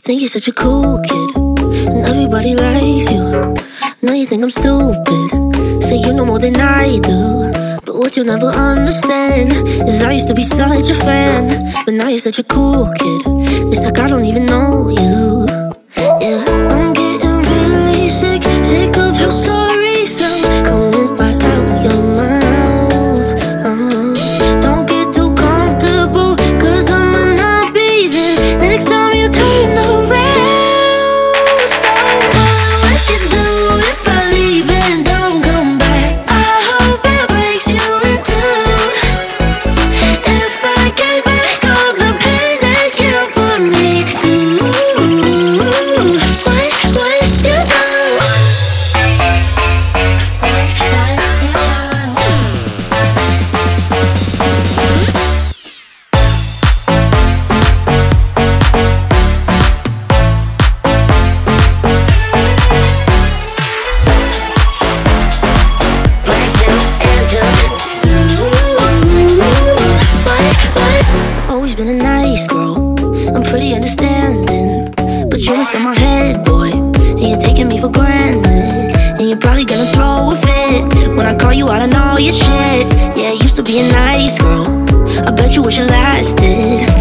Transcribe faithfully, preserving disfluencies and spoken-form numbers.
think you're such a cool kid, and everybody likes you. Now you think I'm stupid, say you know more than I do. But what you'll never understand is I used to be such a fan, but now you're such a cool kid. It's like I don't even know you. Yeah, I'm getting really sick, sick of how sorry sounds coming right out your mouth. uh-huh. Don't get too comfortable, cause I might not be there next time you turn around. So what would you do if I leave and don't come back? I hope it breaks you in two. If I get back all the pain that you put me through, what would you do? I've always been a nice girl, I'm pretty understanding, but you're messing my head, boy, and you're taking me for granted. And you're probably gonna throw a fit when I call you out on all your shit. Yeah, I used to be a nice girl, I bet you wish it lasted.